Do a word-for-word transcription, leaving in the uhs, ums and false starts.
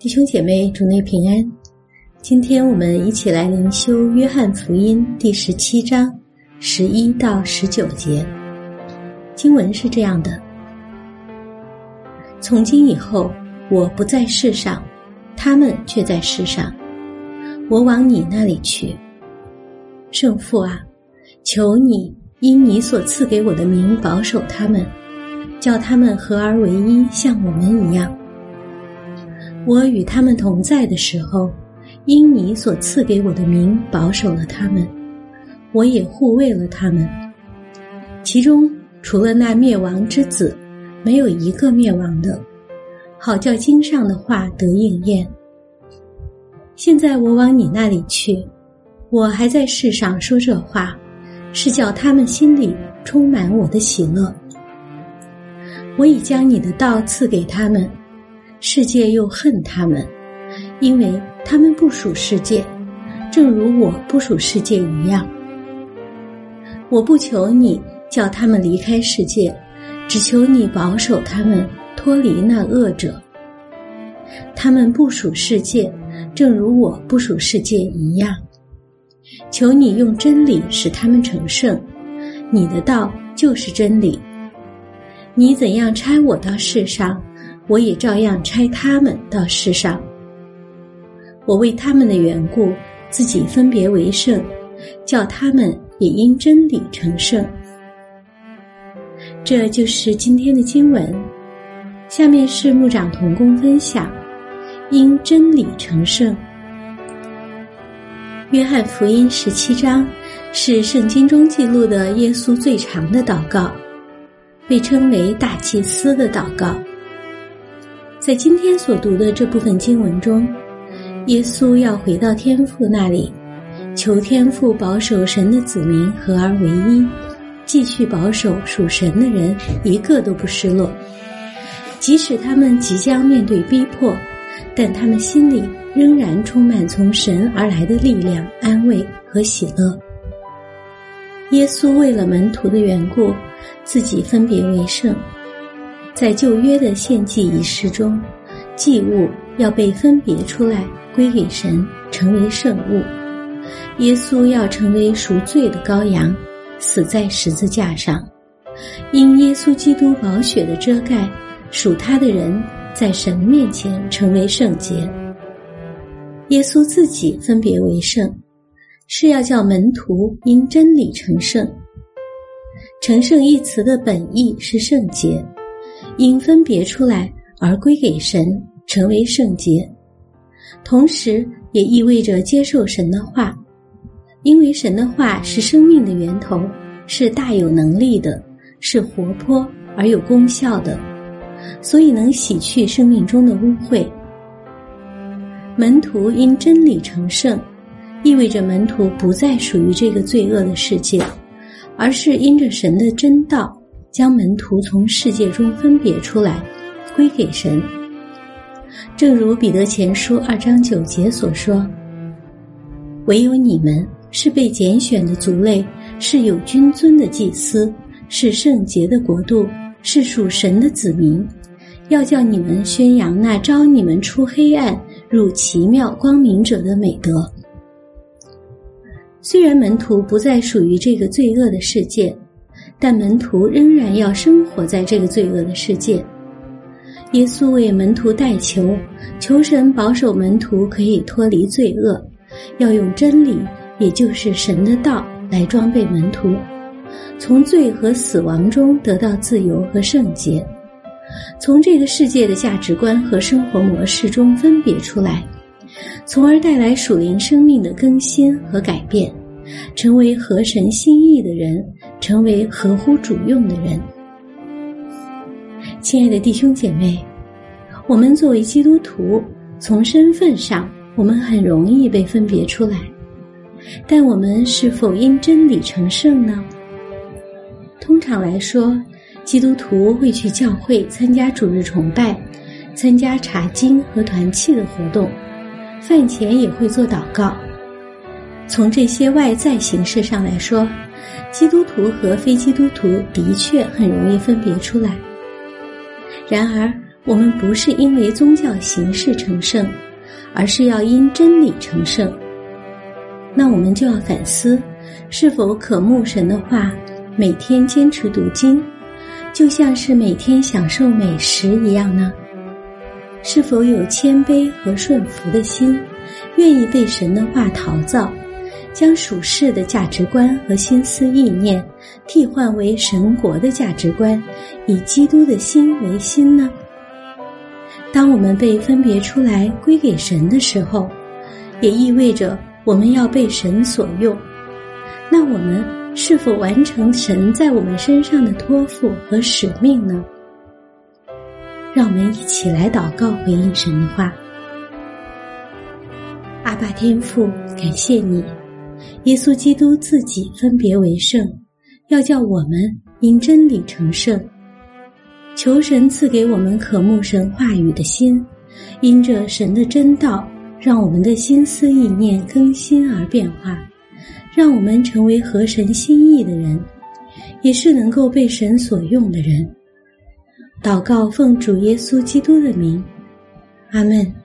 弟兄姐妹，主内平安。今天我们一起来灵修约翰福音第十七章十一到十九节。经文是这样的：从今以后，我不在世上，他们却在世上，我往你那里去。圣父啊，求你因你所赐给我的名保守他们，叫他们合而为一，像我们一样。我与他们同在的时候，因你所赐给我的名保守了他们，我也护卫了他们。其中除了那灭亡之子，没有一个灭亡的，好叫经上的话得应验。现在我往你那里去，我还在世上说这话，是叫他们心里充满我的喜乐。我已将你的道赐给他们，世界又恨他们，因为他们不属世界，正如我不属世界一样。我不求你叫他们离开世界，只求你保守他们脱离那恶者。他们不属世界，正如我不属世界一样。求你用真理使他们成圣，你的道就是真理。你怎样差我到世上，我也照样差他们到世上。我为他们的缘故，自己分别为圣，叫他们也因真理成圣。这就是今天的经文。下面是牧长同工分享，因真理成圣。约翰福音十七章是圣经中记录的耶稣最长的祷告，被称为大祭司的祷告。在今天所读的这部分经文中，耶稣要回到天父那里，求天父保守神的子民合而为一，继续保守属神的人一个都不失落。即使他们即将面对逼迫，但他们心里仍然充满从神而来的力量、安慰和喜乐。耶稣为了门徒的缘故，自己分别为圣。在旧约的献祭仪式中，祭物要被分别出来归给神，成为圣物。耶稣要成为赎罪的羔羊，死在十字架上。因耶稣基督宝血的遮盖，属他的人在神面前成为圣洁。耶稣自己分别为圣，是要叫门徒因真理成圣。成圣一词的本意是圣洁，因分别出来而归给神，成为圣洁。同时也意味着接受神的话，因为神的话是生命的源头，是大有能力的，是活泼而有功效的，所以能洗去生命中的污秽。门徒因真理成圣，意味着门徒不再属于这个罪恶的世界，而是因着神的真道，将门徒从世界中分别出来，归给神。正如彼得前书二章九节所说，唯有你们是被拣选的族类，是有君尊的祭司，是圣洁的国度，是属神的子民，要叫你们宣扬那召你们出黑暗入奇妙光明者的美德。虽然门徒不再属于这个罪恶的世界，但门徒仍然要生活在这个罪恶的世界。耶稣为门徒代求，求神保守门徒可以脱离罪恶，要用真理，也就是神的道来装备门徒，从罪和死亡中得到自由和圣洁，从这个世界的价值观和生活模式中分别出来，从而带来属灵生命的更新和改变，成为合神心意的人，成为合乎主用的人。亲爱的弟兄姐妹，我们作为基督徒，从身份上我们很容易被分别出来，但我们是否因真理成圣呢？通常来说，基督徒会去教会参加主日崇拜，参加查经和团契的活动，饭前也会做祷告。从这些外在形式上来说，基督徒和非基督徒的确很容易分别出来。然而我们不是因为宗教形式成圣，而是要因真理成圣。那我们就要反思，是否渴慕神的话，每天坚持读经，就像是每天享受美食一样呢？是否有谦卑和顺服的心，愿意被神的话陶造，将属世的价值观和心思意念替换为神国的价值观，以基督的心为心呢？当我们被分别出来归给神的时候，也意味着我们要被神所用。那我们是否完成神在我们身上的托付和使命呢？让我们一起来祷告，回应神的话。阿爸天父，感谢你，耶稣基督自己分别为圣，要叫我们因真理成圣。求神赐给我们渴慕神话语的心，因着神的真道，让我们的心思意念更新而变化，让我们成为合神心意的人，也是能够被神所用的人。祷告奉主耶稣基督的名，阿们。